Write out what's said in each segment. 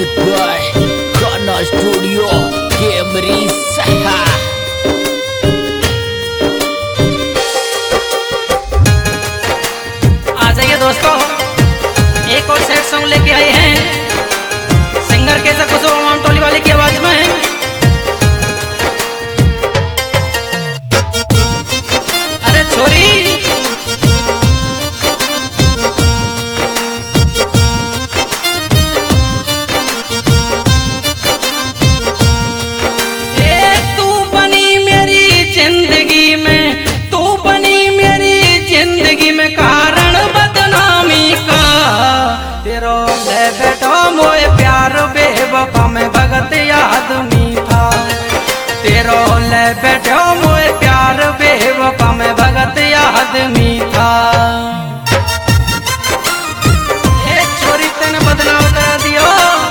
Music by Khanna studio कैमरी सहा। आ जाइए दोस्तों, एक और सैड सॉन्ग लेके आए हैं। सिंगर कैसा कुछ टोली वाले की आवाज में है। अरे छोरी में भगत आदमी था, तेरो ले बैठो मोए प्यार बेवफा में भगत आदमी था। ये छोरी तेने बदनाम कर दियो।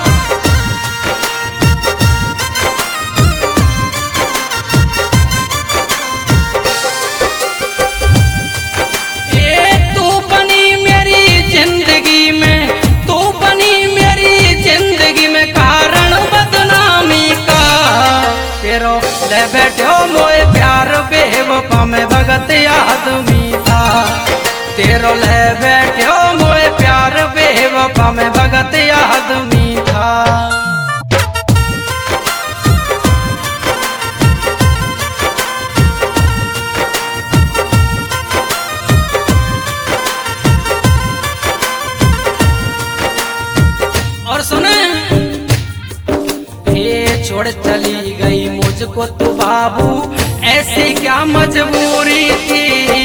ये तू बनी मेरी जिंदगी में, तू बनी मेरी जिंदगी में कारण बदनामी का। तेरो ले बैठो मोए प्यार बेवफा में भगत आदमी था, तेरो ले बैठो मोए प्यार बेवफा में भगत आदमी था। और सुने, ये छोड़ चली गई मुझको तू बाबू, ऐसी क्या मजबूरी थी।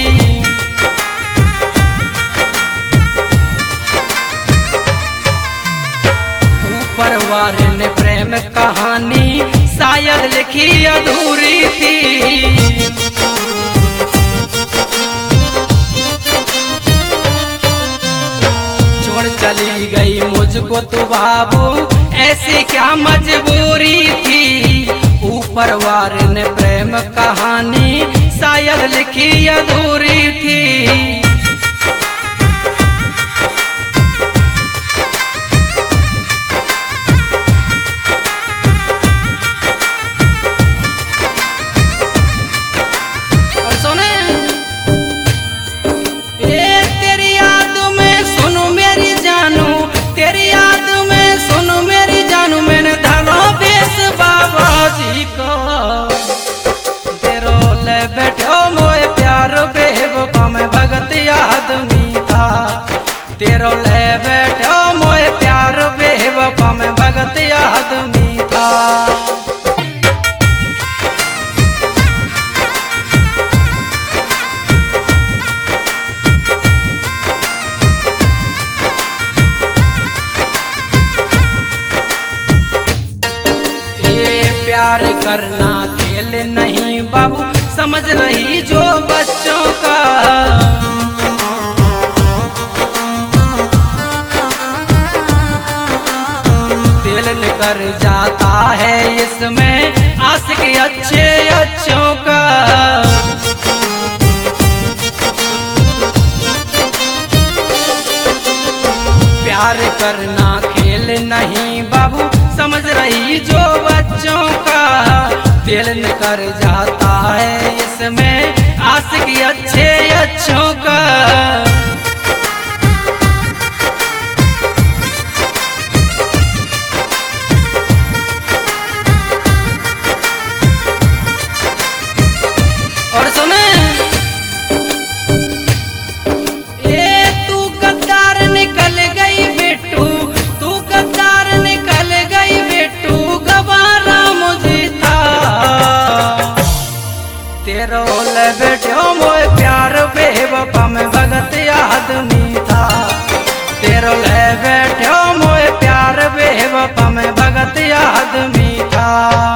ऊपर वाले ने प्रेम कहानी शायद लिखी अधूरी थी। छोड़ चली गई मुझको तू बाबू, ऐसी क्या मजबूरी थी। ऊपर वाले ने प्रेम कहानी शायद लिखी अधूरी थी। और सुने, तेरी याद में सुनो मेरी जानू, तेरी याद में सुनो मेरी जानू, मैंने धरो बेस बाबा जी को। तेरो ले बैठो मोए प्यार बेवफा में भगत आदमी था, तेरो ले बैठो मोए प्यार बेवफा में भगत आदमी था। प्यार करना खेल नहीं बाबू, समझ रही जो बच्चों का। दिल निकर जाता है इसमें आशिक अच्छे अच्छों का। प्यार करना खेल नहीं बाबू, समझ रही जो बच्चों का। दिल निकर जाता है इसमें आशिक अच्छे अच्छों का। और सुने, ये तू गद्दार निकल गई बेटू, तू गद्दार निकल गई बेटू, गवारा मुझे था। तेरो ले बैठो मोए प्यार बेवफा में भगत आदमी था, तेरो ले बैठो मोए प्यार बेवफा में भगत आदमी था।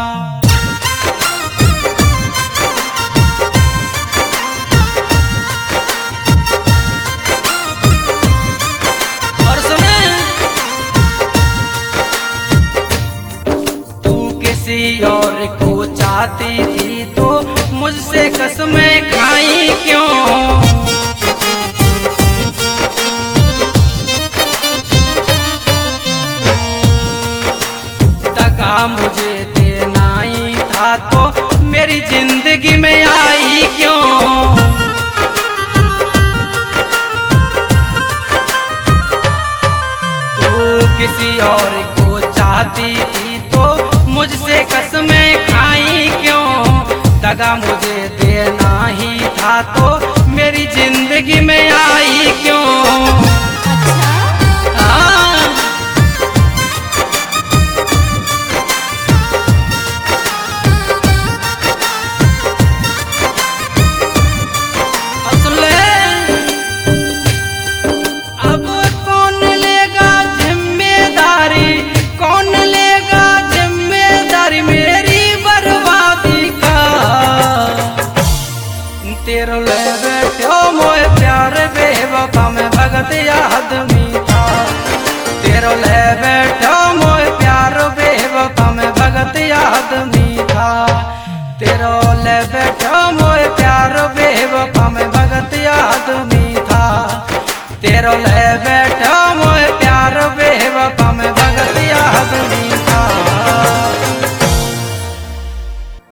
और सुने, तू किसी और को चाहती थी तो मुझसे कसमें खाई क्यों। मुझे देना ही था तो मेरी जिंदगी में आई क्यों। तू किसी और को चाहती थी तो मुझसे कसमें खाई क्यों। दगा मुझे देना ही था तो मेरी जिंदगी में आई क्यों।